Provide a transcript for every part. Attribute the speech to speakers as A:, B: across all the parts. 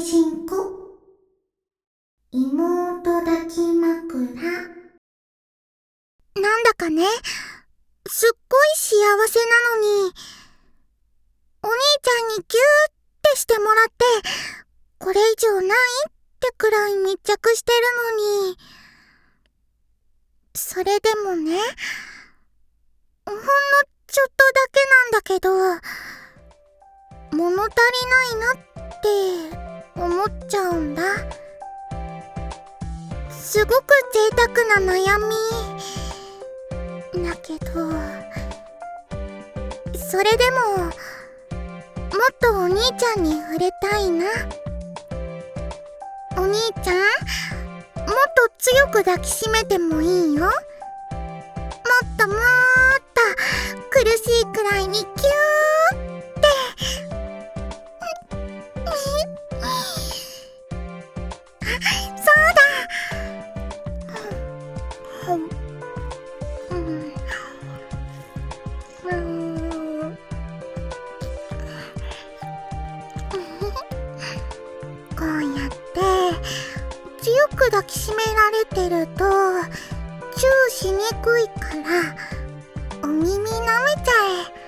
A: 人子妹抱き枕。
B: なんだかね、すっごい幸せなのに、お兄ちゃんにギューってしてもらって、これ以上ないってくらい密着してるのに、それでもね、ほんのちょっとだけなんだけど、物足りないなって思っちゃうんだ。すごく贅沢な悩みだけど、それでももっとお兄ちゃんに触れたいな。お兄ちゃん、もっと強く抱きしめてもいいよ。もっともっと苦しいくらいにキューって。そうだ。こうやって強く抱きしめられてるとチューしにくいからお耳舐めちゃえ。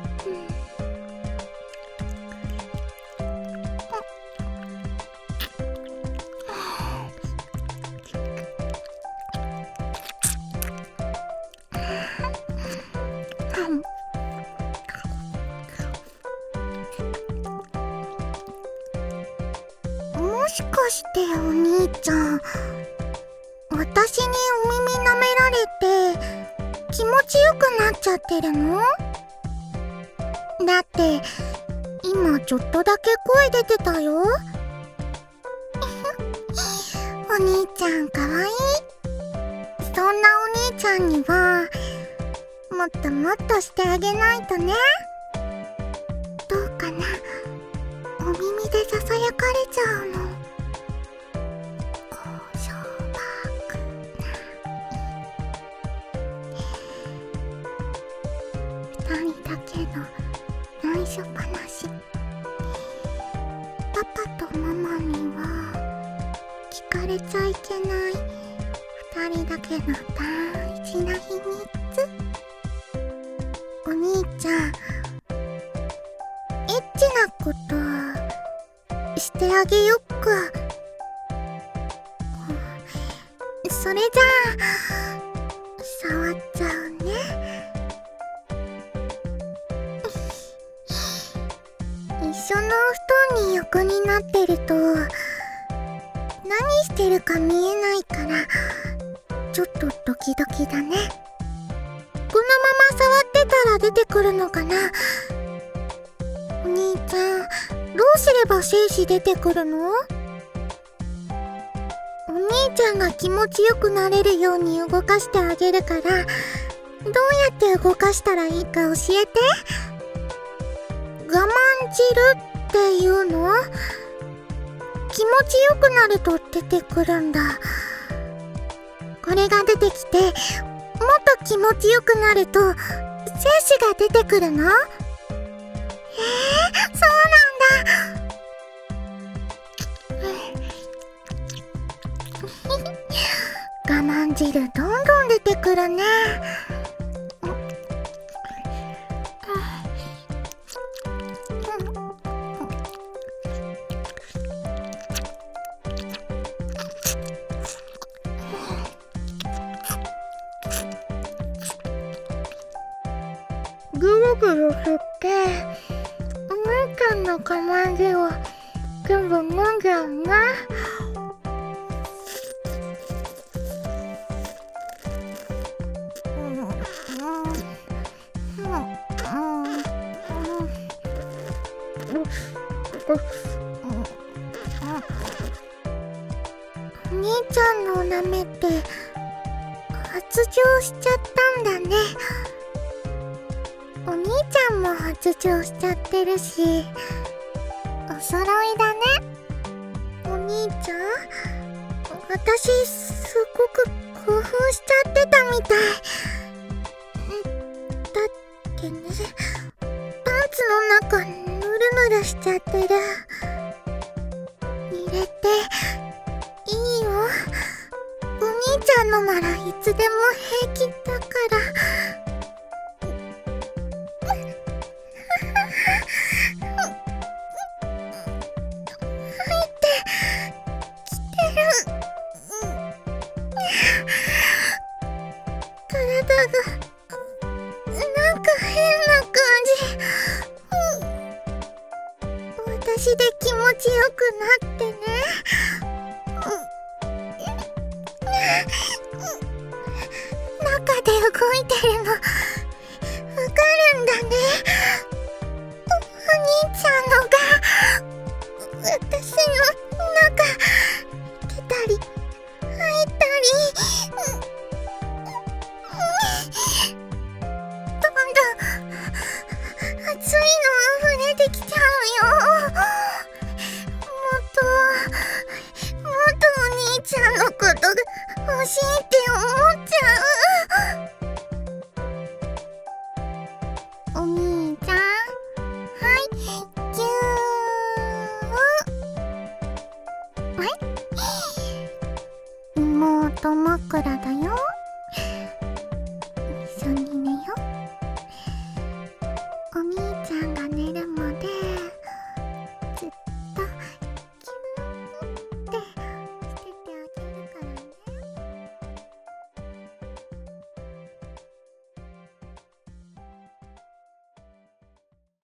B: もしかしてお兄ちゃん、私にお耳舐められて気持ちよくなっちゃってるの？だって今ちょっとだけ声出てたよ。お兄ちゃんかわいい。そんなお兄ちゃんにはもっともっとしてあげないとね。どうかな、お耳でささやかれちゃうの。高尚バークな2人だけの内緒話。パパとママには聞かれちゃいけない2人だけの大事な秘密。お兄ちゃん、エッチなことしてあげよっか。それじゃあ触っちゃうね。一緒のお布団に横になってると何してるか見えないからちょっとドキドキだね。このまま触ってたら出てくるのかな。お兄ちゃん、どうすれば精子出てくるの？お兄ちゃんが気持ちよくなれるように動かしてあげるから、どうやって動かしたらいいか教えて。我慢汁っていうの？気持ちよくなると出てくるんだ。これが出てきて、もっと気持ちよくなると精子が出てくるの？そうなんだ。我慢汁どんどん出てくるね。ぐるぐる振ってお兄ちゃんの我慢汁を全部飲んじゃうね。お兄ちゃんのおなめって発情しちゃったんだね。お兄ちゃんも発情しちゃってるし、お揃いだね。お兄ちゃん、私すごく興奮しちゃってたみたい。だってね、パンツの中ぬるぬるしちゃってる。 つでも平気だから。体がなんか変な感じ。私で気持ちよくなってね。中で動いてるのわかるんだね。お兄ちゃんのが私の中出たり入ったり。どんどん熱いの溢れてきちゃうよ。もっとお兄ちゃんのことが欲しいって思っちゃう。お兄ちゃん、はい、ぎゅー。はい、妹枕だよ。